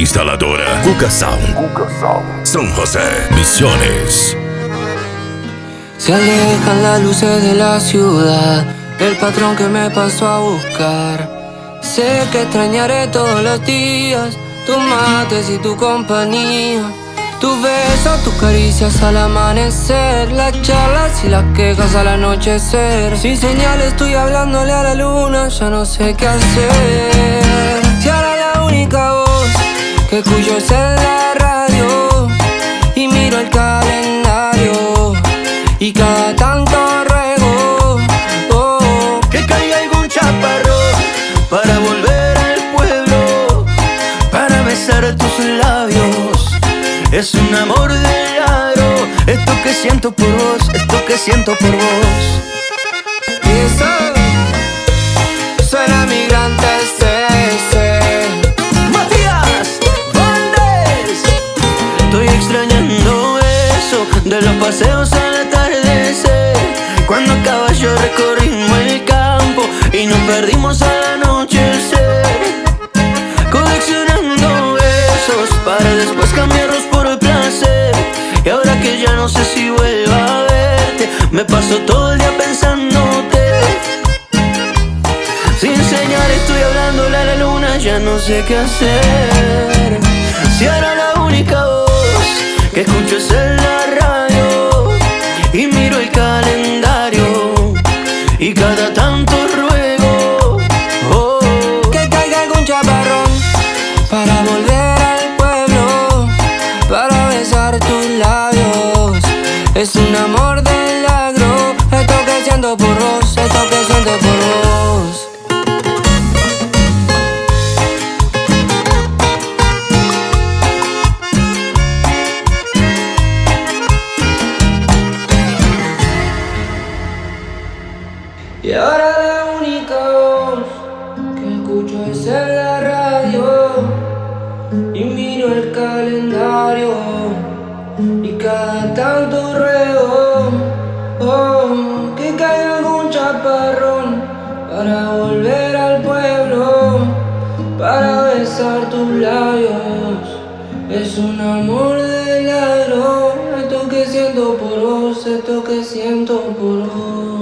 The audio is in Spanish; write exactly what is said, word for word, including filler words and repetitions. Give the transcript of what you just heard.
Instaladora Cuca Sound. Cuca Sound. San José, Misiones. Se alejan las luces de la ciudad, el patrón que me pasó a buscar. Sé que extrañaré todos los días tus mates y tu compañía, tus besos, tus caricias al amanecer, las charlas y las quejas al anochecer. Sin señales estoy hablándole a la luna, ya no sé qué hacer. Si ahora la única voz que escucho es en la radio y miro el calendario y cada tanto ruego oh, que caiga algún chaparrón para volver al pueblo, para besar tus labios. Es un amor de milagro, esto que siento por vos, esto que siento por vos. Y eso suena migrante ese Matías Valdés. Estoy extrañando eso de los paseos al atardecer, cuando a caballo recorrimos el campo y nos perdimos al anochecer, coleccionando besos para después cambiarlos por placer. Y ahora que ya no sé si vuelva a verte, me paso todo el día pensándote. Sin señal estoy hablándole a la luna, ya no sé qué hacer. Si ahora la única voz que escucho es en la radio y miro el calendario y cada tanto ruego oh, que caiga algún chaparrón para volver al pueblo, para besar tus labios. Es un amor de milagro, esto que siento por vos, esto que siento por vos. Y ahora la única voz que escucho es en la radio y miro el calendario y cada tanto ruego oh, que caiga algún chaparrón para volver al pueblo, para besar tus labios. Es un amor de milagro, esto que siento por vos, esto que siento por vos.